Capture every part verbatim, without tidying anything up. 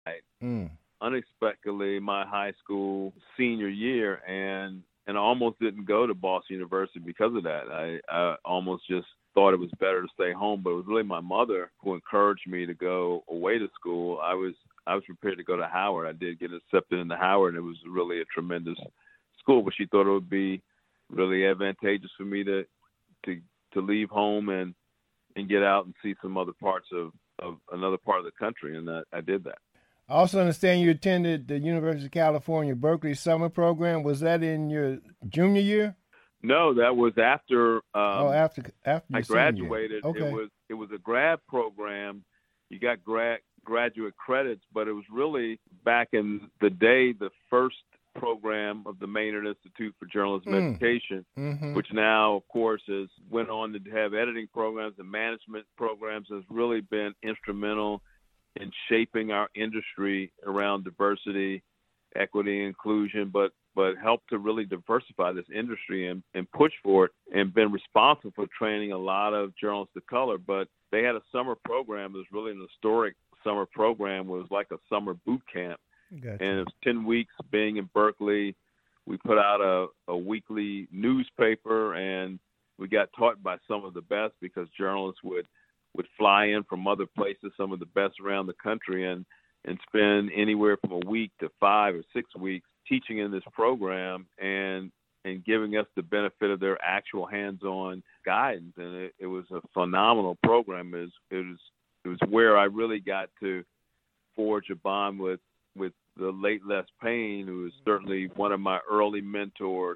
Mm. unexpectedly my high school senior year, and and I almost didn't go to Boston University because of that. I, I almost just thought it was better to stay home, but it was really my mother who encouraged me to go away to school. I was I was prepared to go to Howard. I did get accepted into Howard, and it was really a tremendous school, but she thought it would be really advantageous for me to to to leave home and and get out and see some other parts of of another part of the country, and I, I did that. I also understand you attended the University of California, Berkeley summer program. Was that in your junior year? No, that was after Oh, um, after after I your senior year. graduated. It Okay. was it was a grad program. You got grad graduate credits, but it was really back in the day the first program of the Maynard Institute for Journalism Mm. Education, Mm-hmm. which now, of course, has went on to have editing programs and management programs. Has really been instrumental in shaping our industry around diversity, equity, inclusion, but but helped to really diversify this industry and, and push for it, and been responsible for training a lot of journalists of color. But they had a summer program that was really an historic summer program. It was like a summer boot camp, and Gotcha. it was ten weeks being in Berkeley. We put out a, a weekly newspaper, and we got taught by some of the best, because journalists would would fly in from other places, some of the best around the country, and and spend anywhere from a week to five or six weeks teaching in this program, and and giving us the benefit of their actual hands-on guidance. And it, it was a phenomenal program. It was, it was it was where I really got to forge a bond with with the late Les Payne, who was certainly one of my early mentors,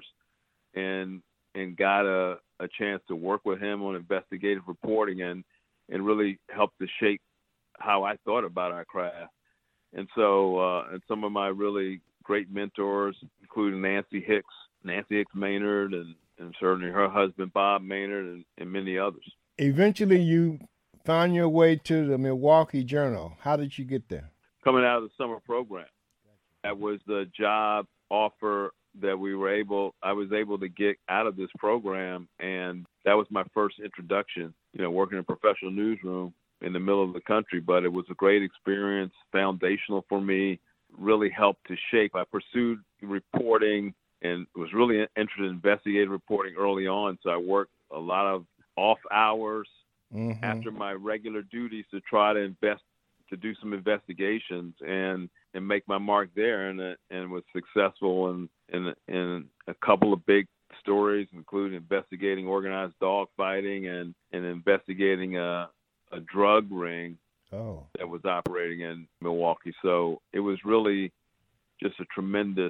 and and got a, a chance to work with him on investigative reporting, and and really helped to shape how I thought about our craft. And so, uh, and some of my really great mentors, including Nancy Hicks, Nancy Hicks Maynard, and, and certainly her husband, Bob Maynard, and, and many others. Eventually, you found your way to the Milwaukee Journal. How did you get there? Coming out of the summer program, that was the job offer that we were able, I was able to get out of this program. And that was my first introduction, you know, working in a professional newsroom in the middle of the country. But it was a great experience, foundational for me, really helped to shape. I pursued reporting and was really interested in investigative reporting early on. So I worked a lot of off hours Mm-hmm. after my regular duties to try to invest, to do some investigations and and make my mark there, and uh, and was successful in, in in a couple of big stories, including investigating organized dog fighting, and and investigating a a drug ring Oh. that was operating in Milwaukee. So it was really just a tremendous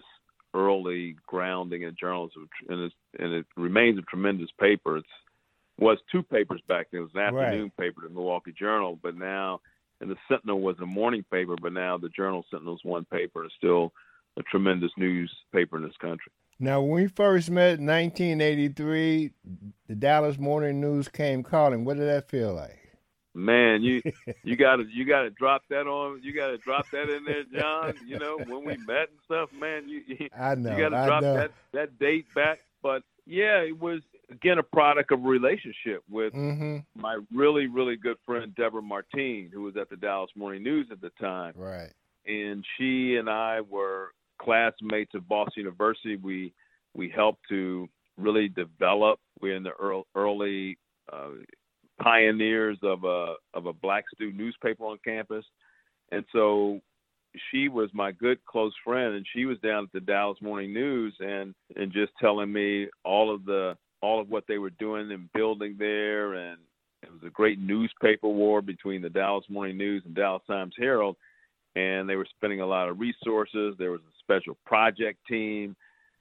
early grounding in journalism, and, it's, and it remains a tremendous paper. It's was two papers back then. It was an Right. afternoon paper, the Milwaukee Journal, but now, and the Sentinel was a morning paper, but now the Journal Sentinel is one paper. It's still a tremendous newspaper in this country. Now, when we first met in nineteen eighty-three, the Dallas Morning News came calling. What did that feel like? Man, you you got to you got to drop that on. You got to drop that in there, John. You know, when we met and stuff, man, you you, I you know, got to I drop know. that that date back. But yeah, it was again a product of a relationship with Mm-hmm. my really really good friend Deborah Martine, who was at the Dallas Morning News at the time, Right. and she and I were classmates at Boston University. We we helped to really develop. We're in the early, early uh, pioneers of a of a black student newspaper on campus, and so she was my good close friend, and she was down at the Dallas Morning News, and and just telling me all of the all of what they were doing and building there, and it was a great newspaper war between the Dallas Morning News and Dallas Times Herald, and they were spending a lot of resources. There was a special project team,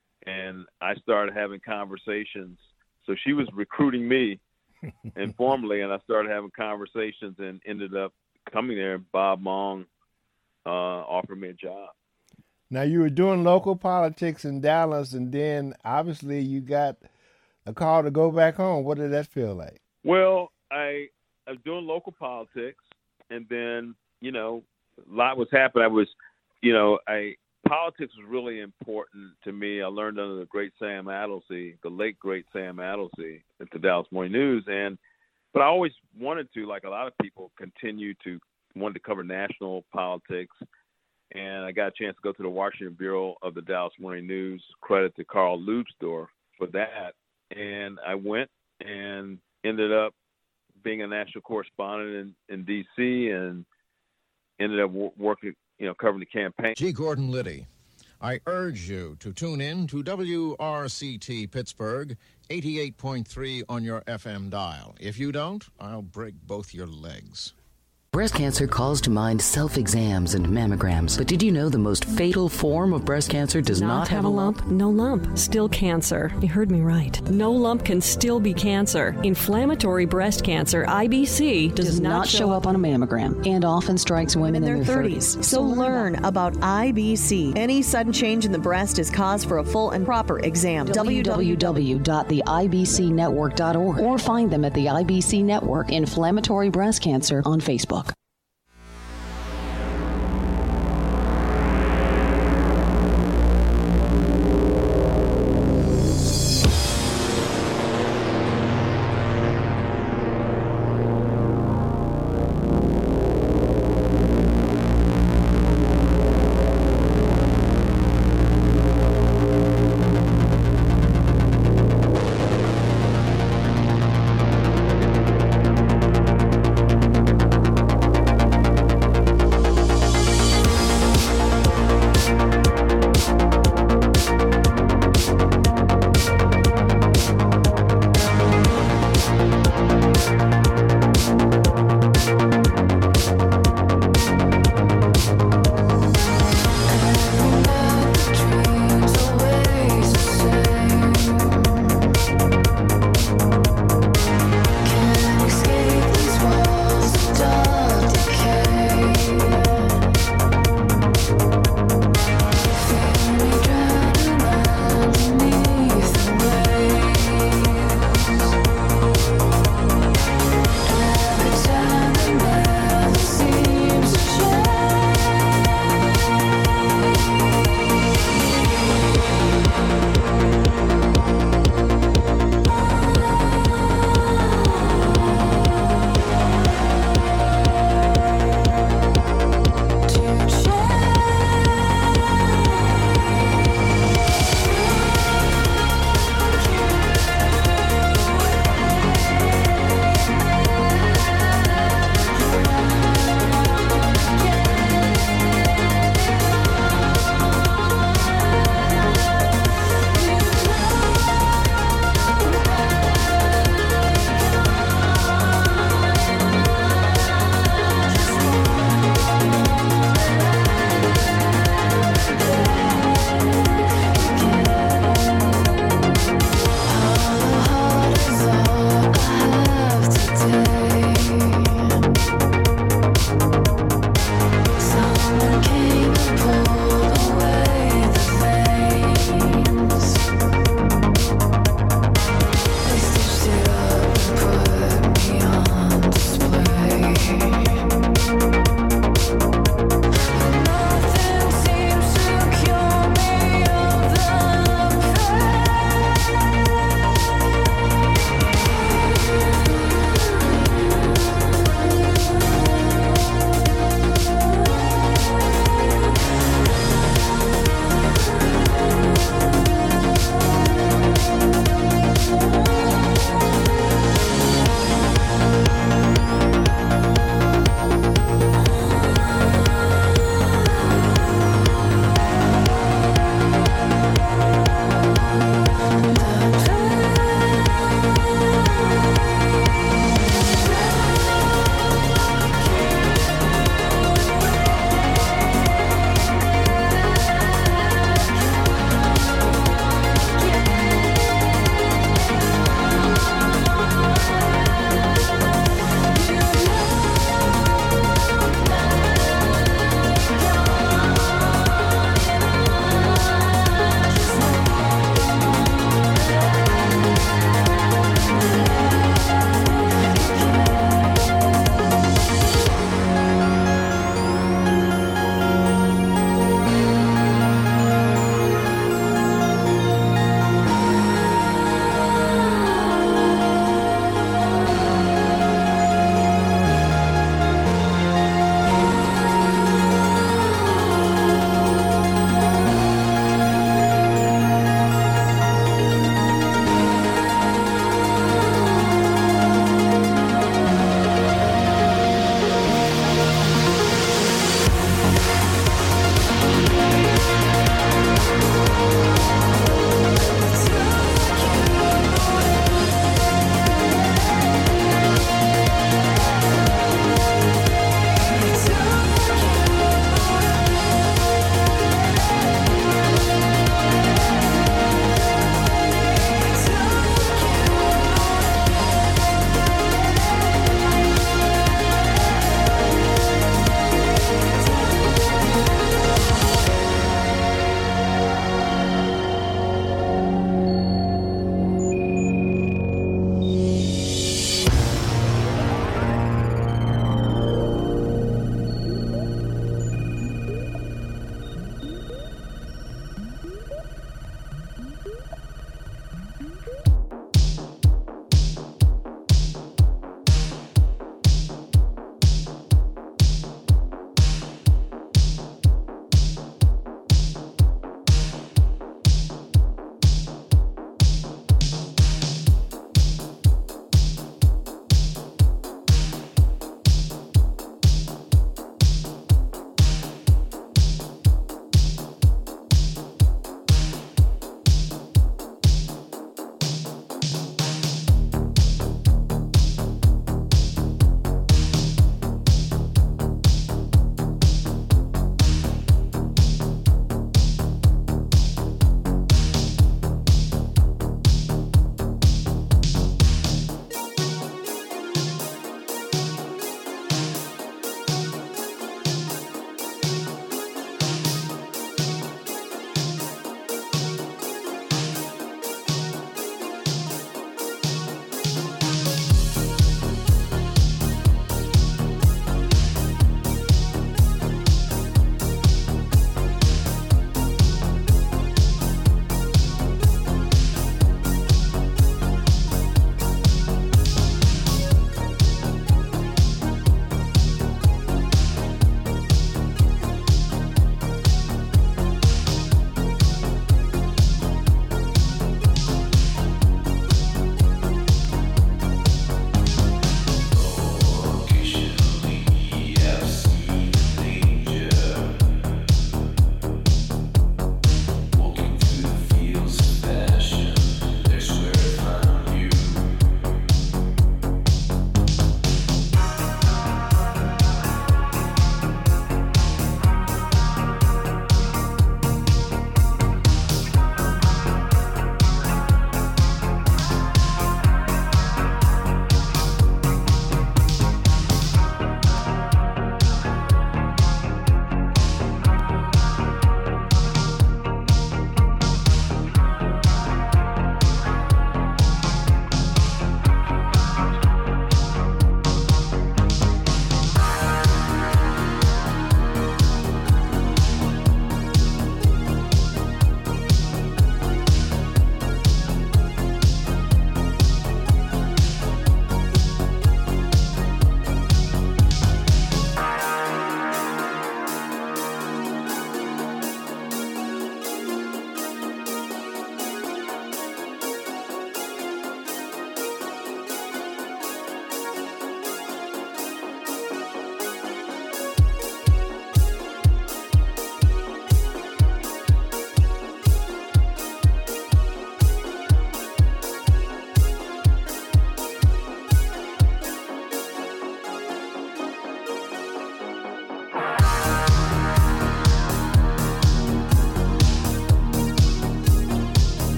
and I started having conversations. So she was recruiting me informally, and I started having conversations and ended up coming there. Bob Mong uh, offered me a job. Now, you were doing local politics in Dallas, and then obviously you got a call to go back home. What did that feel like? Well, I, I was doing local politics, and then, you know, a lot was happening. I was, you know, I politics was really important to me. I learned under the great Sam Addlesey, the late great Sam Addlesey at the Dallas Morning News, and but I always wanted to, like a lot of people, continue to wanted to cover national politics. and I got a chance to go to the Washington Bureau of the Dallas Morning News. Credit to Carl Leubsdorf for that. And I went and ended up being a national correspondent in, in D C and ended up w- working, you know, covering the campaign. G. Gordon Liddy. I urge you to tune in to W R C T Pittsburgh, eighty-eight point three on your F M dial. If you don't, I'll break both your legs. Breast cancer calls to mind self-exams and mammograms. But did you know the most fatal form of breast cancer does not, not have, have a lump? lump? No lump. Still cancer. You heard me right. No lump can still be cancer. Inflammatory breast cancer, I B C, does, does not, not show up on a mammogram and often strikes women in, in their thirties. thirties. So learn about I B C. Any sudden change in the breast is cause for a full and proper exam. w w w dot the i b c network dot org or find them at the I B C Network Inflammatory Breast Cancer on Facebook.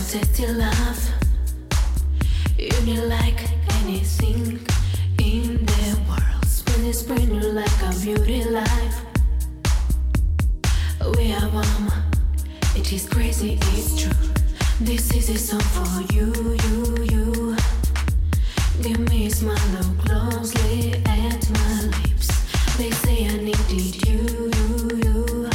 taste your love. You need like anything in the world. Spin it, spin you like a beauty life. We are warm, it is crazy, it's true. This is a song for you, you, you. Give me a smile, look closely at my lips. They say I needed you, you, you.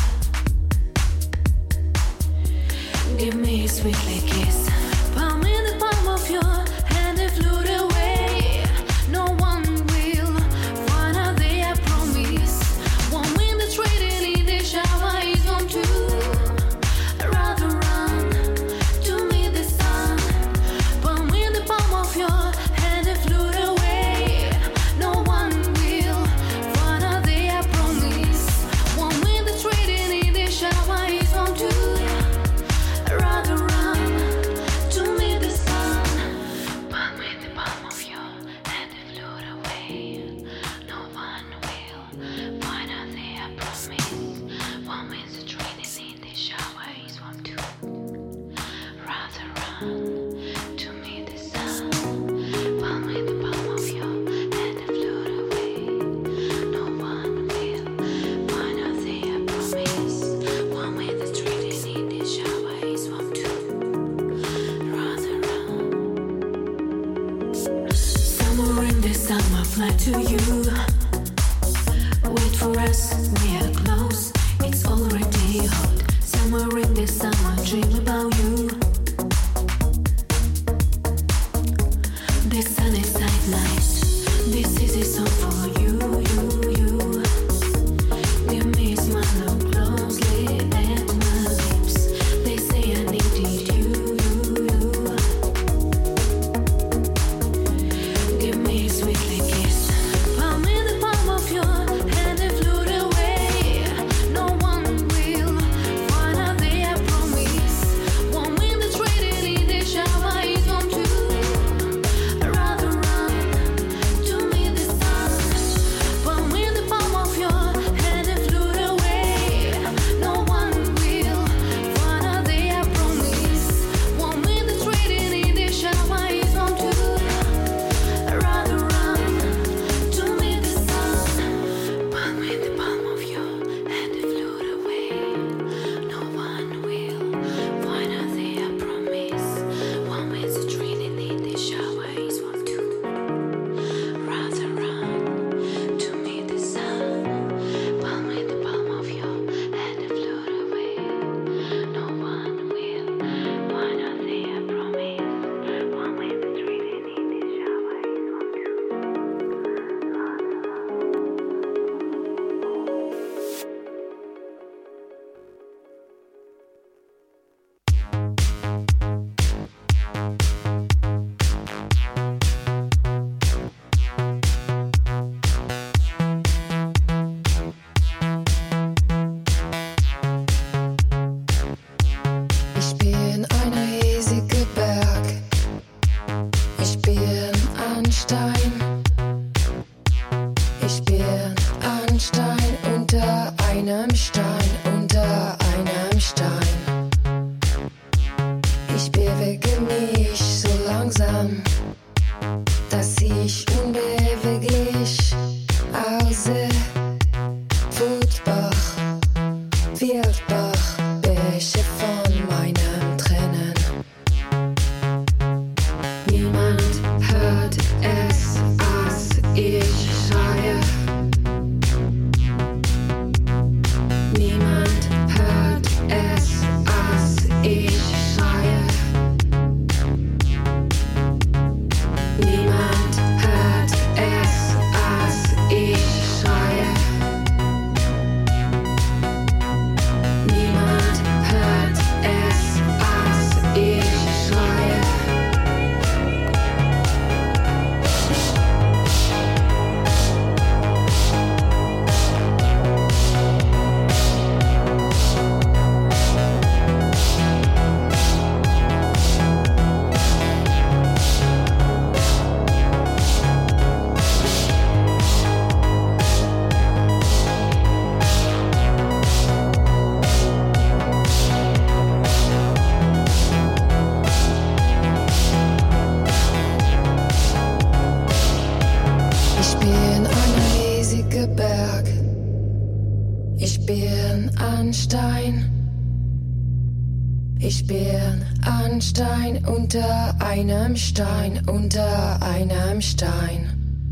Give me a sweetly kiss. Palm in the palm of your hand and float away. No one will find out there, I promise. One wind that's trading in the shower is one too. Rather run to meet the sun. Palm in the palm of your hand and float away. No one will find out there, I promise. One wind that's trading in the shower is one too. Rather run to meet the sun. Palm in the palm of your hand and float away. No one will find out there, I promise. One wind's a training in the shower is one too. Rather run to meet the sun. Palm in the palm of your hand and float away. No one will find out there, I promise. One wind's a training in the shower is one too. Rather run. Somewhere in the summer, fly to you. Wait for us, we are close. It's already hot. Somewhere in the summer, dream about you. The sun is at night. This is a song for you, you, you. Give me a smile, look closely at my lips. They say I needed you, you, you. Give me a sweetly kiss. Palm in the palm of your hand and float away. No one will find out there, I promise. One wind that's trading in the shower is one too. Rather run to meet the sun. Palm in the palm of your hand and float away. No one will find out there, I promise. One wind that's trading in the shower is one too. Rather run to meet the sun. Palm in the palm of your hand and float away. No one will find out there, I promise. One wind's a training in the shower is one too. Rather run to meet the sun. Palm in the palm of your hand and float away. No one will find out there, I promise. One wind's a training in the shower is one too. Ich bin ein riesiger Berg. Ich bin ein Stein. Ich bin ein Stein unter einem Stein, unter einem Stein. Ich bewege mich so langsam, dass ich unbeweglich aussehe. Wutbach, Wildbach, Bäche von meinem Tränen. Niemand hört es, als ich schreie. ein Stein. Ich bin ein Stein unter einem Stein, unter einem Stein.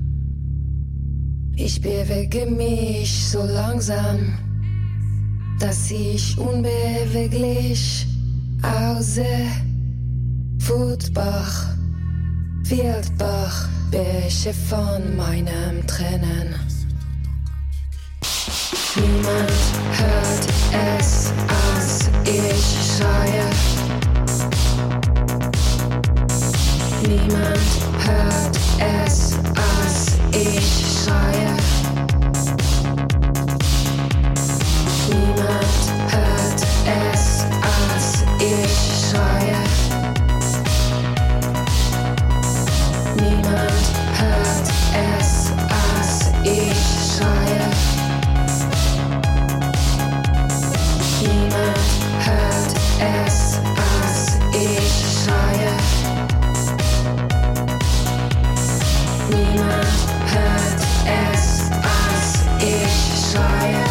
Ich bewege mich so langsam, dass ich unbeweglich aussehe. Wutbach, Wildbach, Bäche von meinem Tränen. Niemand hört es, als ich schreie. Niemand hört es, als ich schreie. Niemand hört es, als ich schreie. Niemand hört es, als ich schreie. Niemand hört es, als ich schreie. Niemand hört es, als ich schreie.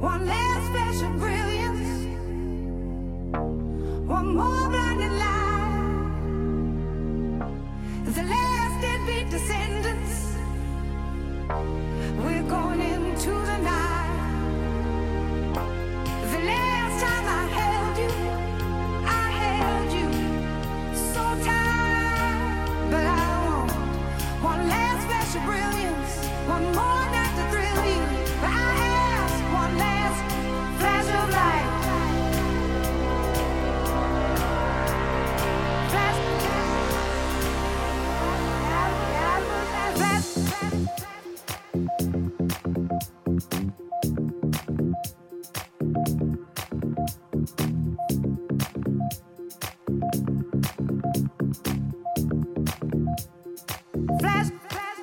One last flash of brilliance, one more blinding light. The last deadbeat descendants, we're going into the night. The last time I held you, I held you so tight, but I want one last flash of brilliance, one more night to thrill you. But I ask one last flash of light. Flash, flash, flash, flash,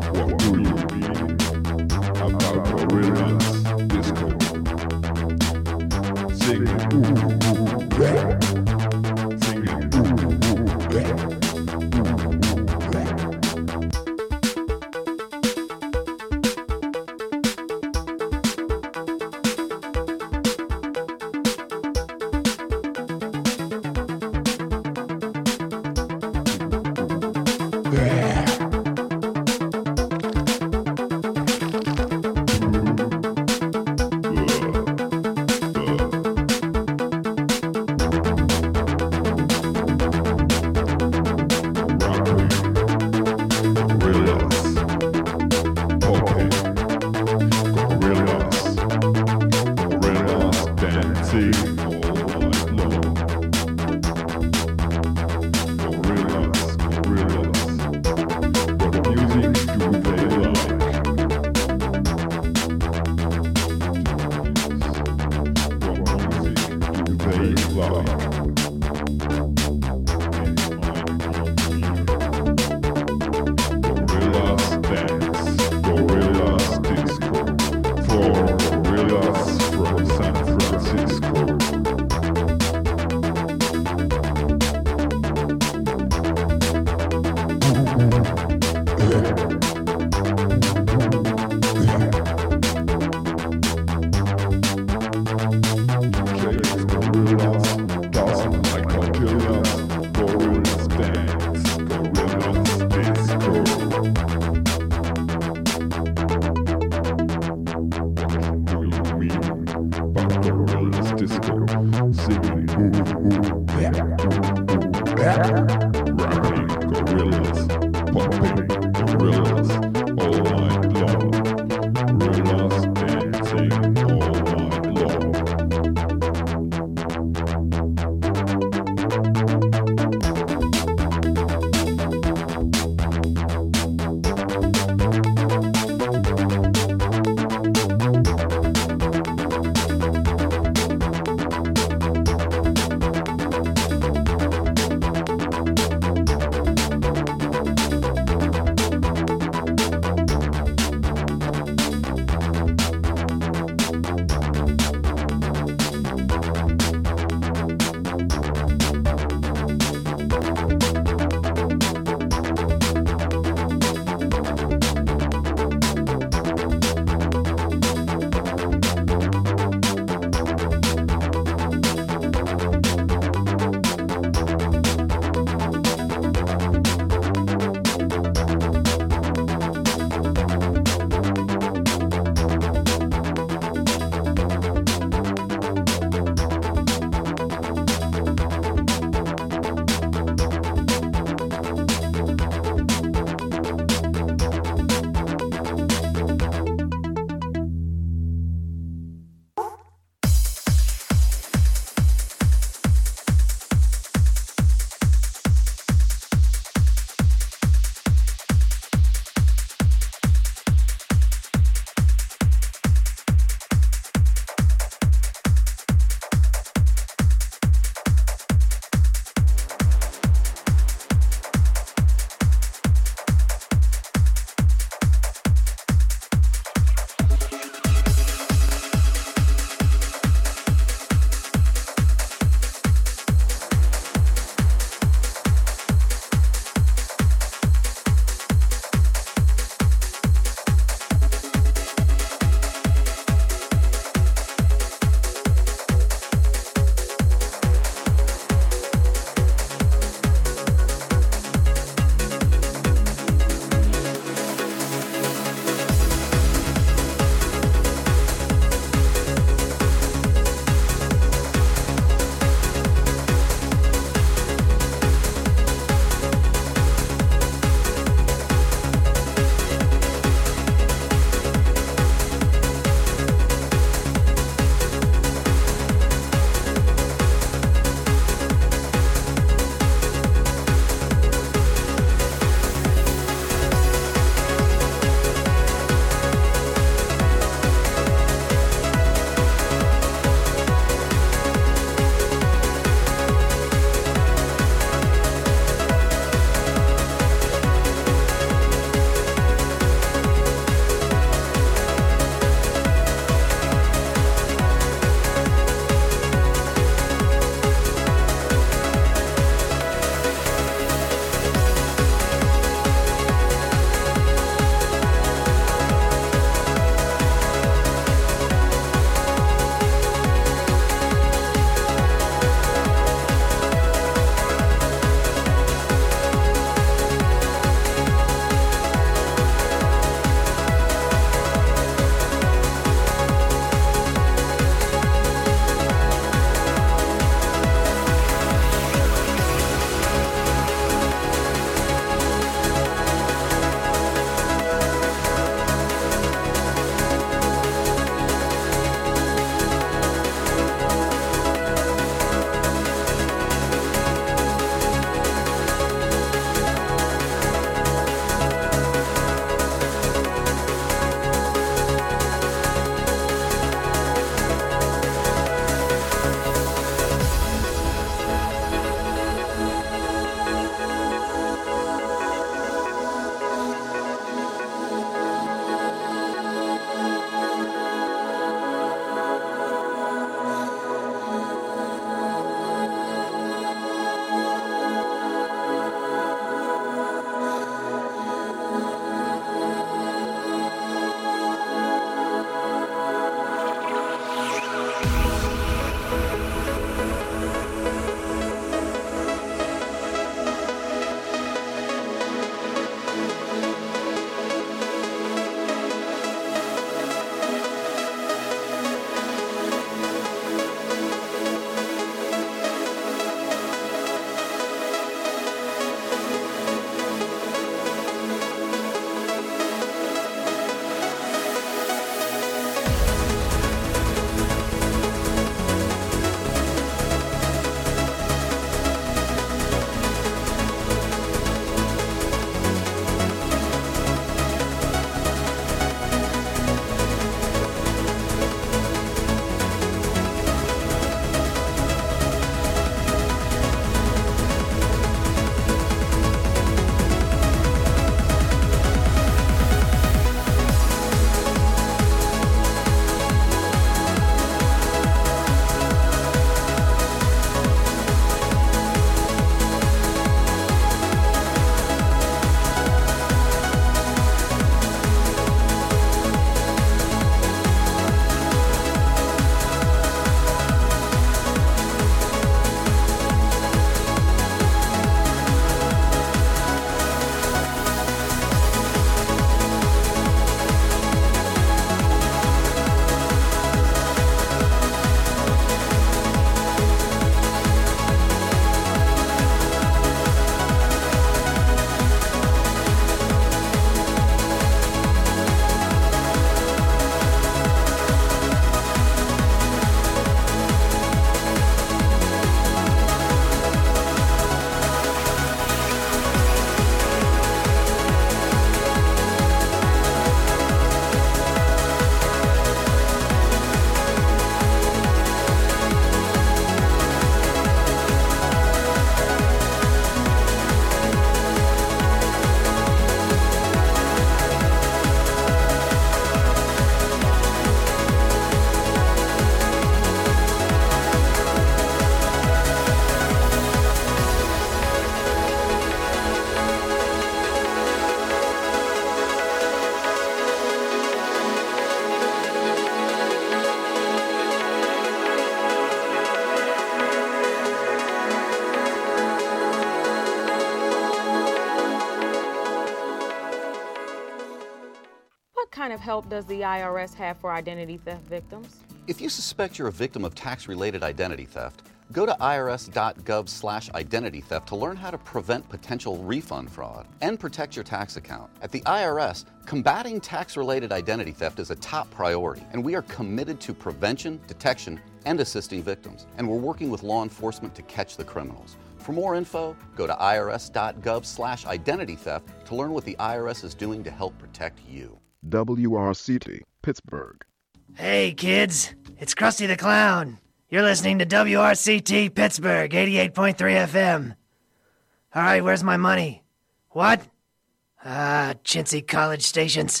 of help does the I R S have for identity theft victims? If you suspect you're a victim of tax-related identity theft, go to irs.gov slash identity theft to learn how to prevent potential refund fraud and protect your tax account. At the I R S, combating tax-related identity theft is a top priority, and we are committed to prevention, detection, and assisting victims. And we're working with law enforcement to catch the criminals. For more info, go to irs.gov slash identity theft to learn what the I R S is doing to help protect you. W R C T, Pittsburgh. Hey, kids. It's Krusty the Clown. You're listening to W R C T Pittsburgh, eighty-eight point three F M. All right, where's my money? What? Ah, chintzy college stations.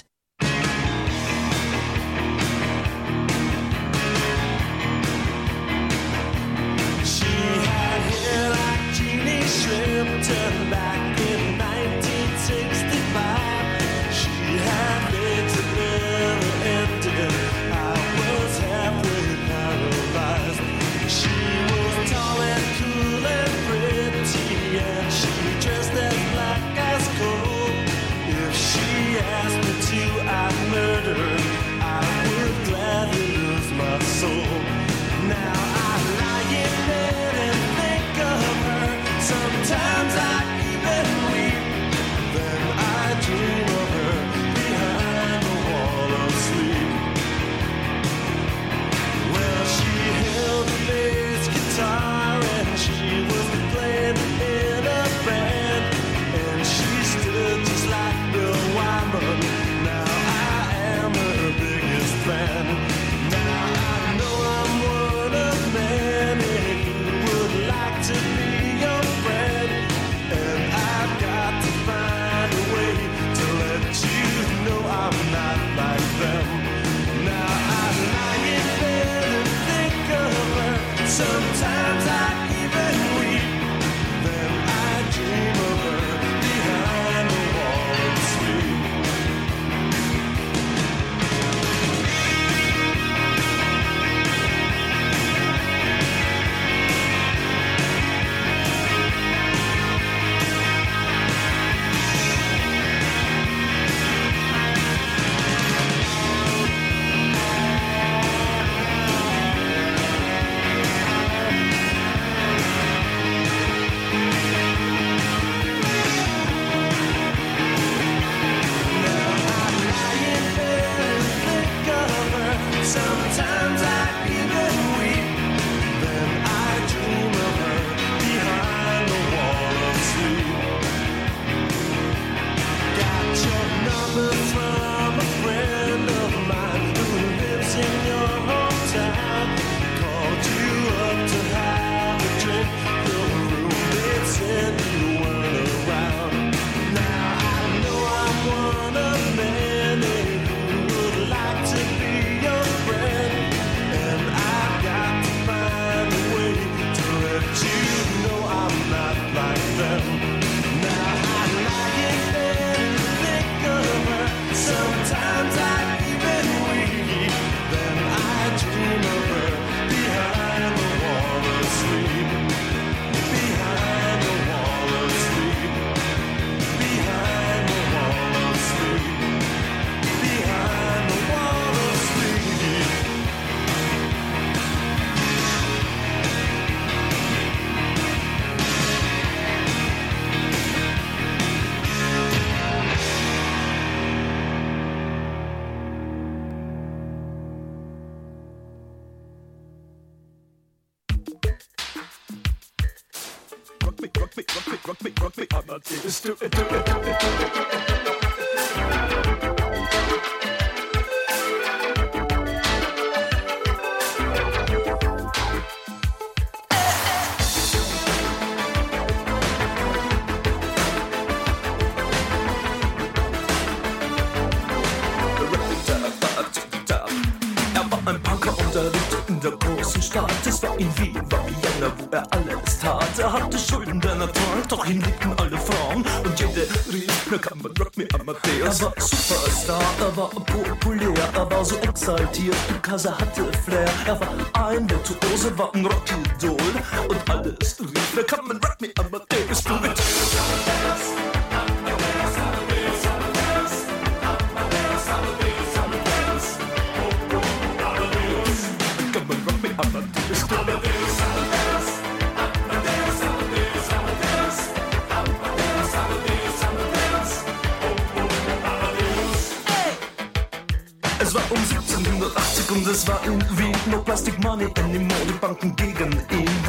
Turned back in nineteen sixty-five. She had legs that never ended. I was halfway paralyzed. She was tall and cool and pretty, and she dressed as black as coal. If she asked me to, I'd murder her. I would gladly lose my soul. Now I lie in bed and think of her. Sometimes I even weep, then I dream of her behind the wall of sleep. Well, she held a bass guitar and she was playing in a band, and she stood just like Bill Wyman. Now I am her biggest fan. Now I know I'm one of many who would like to be your friend, and I've got to find a way to let you know I'm not like them. Now I lie in bed and think of her. Sometimes I even weep, then I dream of her behind the wall of sleep. Sometimes I even weep, then I dream of her behind the wall of sleep. Got your number from a friend of mine who lives in your hometown. Called you up to have a drink. Your roommate said you weren't around. Now I know I'm one of many who would like to be your friend, and I've got to find a way to let you know I'm not like them. Now I lie in bed and think of her. Sometimes I even weep, then I dream of her behind the wall of sleep. Behind the wall of sleep. Behind the wall of sleep. Behind the wall of sleep. Rock me, rock me, rock me, rock me, rock me, I'm not here to do it, do it, do it, do it. Ein Punker und er lebte in der großen Stadt. Es war in Wien, war Vienna, wo er alles tat. Er hatte Schulden, denn er trank, doch ihn liebten alle Frauen. Und jede rief, na kann man Rock Me Amadeus. Er war Superstar, er war populär, er war so exaltiert, because er hatte Flair. Er war ein Virtuose, war ein Rockidol. Und alles rief, na kann man Rock Me Amadeus. Du mit Amadeus, Amadeus, Amadeus, Amadeus, Amadeus, Amadeus, Amadeus. neunzehnhundertachtzig und es war in Wien no Plastic Money anymore, die Banken gegen ihn.